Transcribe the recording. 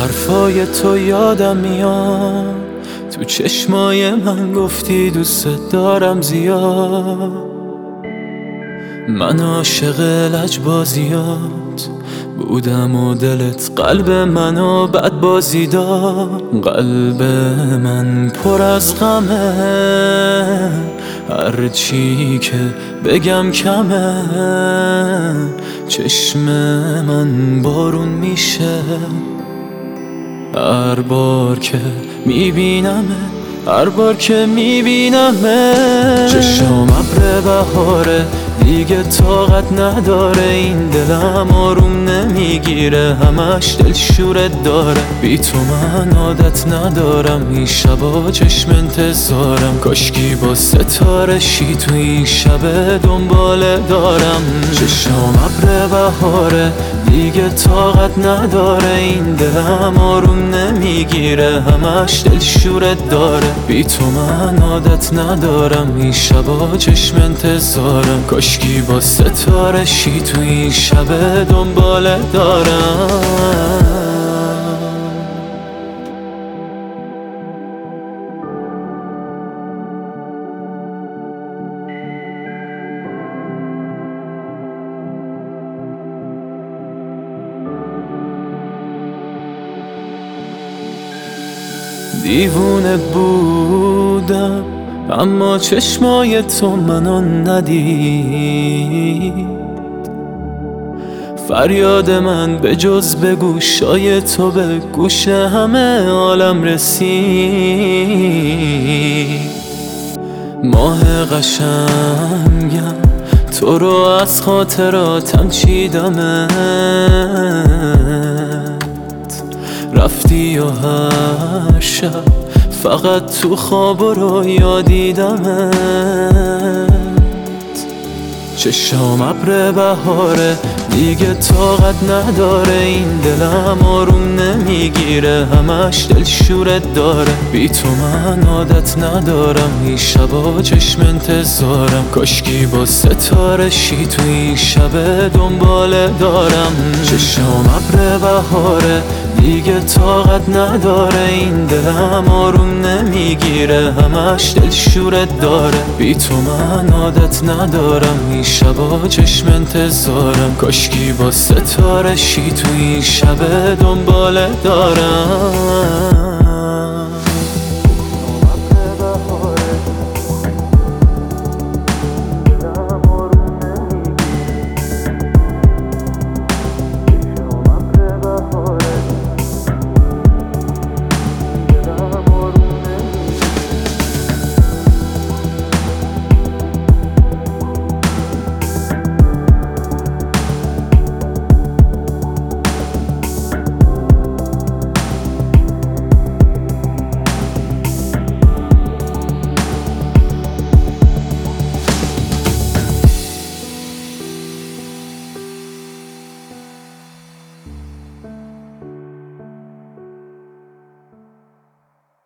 حرفای تو یادم میاد، تو چشمای من گفتی دوست دارم زیاد. من عاشق لجبازیات بودم و دلت قلب منو بد بازی داد. قلب من پر از غمه، هرچی که بگم کمه. چشم من بارون میشه هر بار که میبینمه. چشم ابر بهاره دیگه طاقت نداره، این دلم آروم نمیگیره، همش دلشورت داره. بی تو من عادت ندارم، این شبا چشم انتظارم، کاشکی با ستاره شی تو این شب دنباله دارم. چشم ابر بهاره دیگه طاقت نداره، این دلم آروم نمیگیره، همش دلشورت داره. بی تو من عادت ندارم، این شبا چشم انتظارم، کاشکی با ستاره شی تو این شب دنباله دارم. دیوونه بودم اما چشمای تو منو ندید، فریاد من به جز به گوشای تو به گوش همه عالم رسید. ماه قشنگم تو رو از خاطراتم چیدمت، رفتی و هر شب فقط تو خواب رو یادیدمت. چشم ابر بهاره دیگه طاقت نداره، این دلم آروم نمیگیره، همش دلشورت داره. بی تو من عادت ندارم، این شبا چشم انتظارم، کاشکی با ستاره شی تو این شب دنباله دارم. چشم ابر بهاره دیگه طاقت نداره، این دلم آروم نمیگیره، همش دلشورت داره. بی تو من عادت ندارم، این شبا چشم انتظارم، کاشکی با ستاره شی تو این شب دنباله دارم.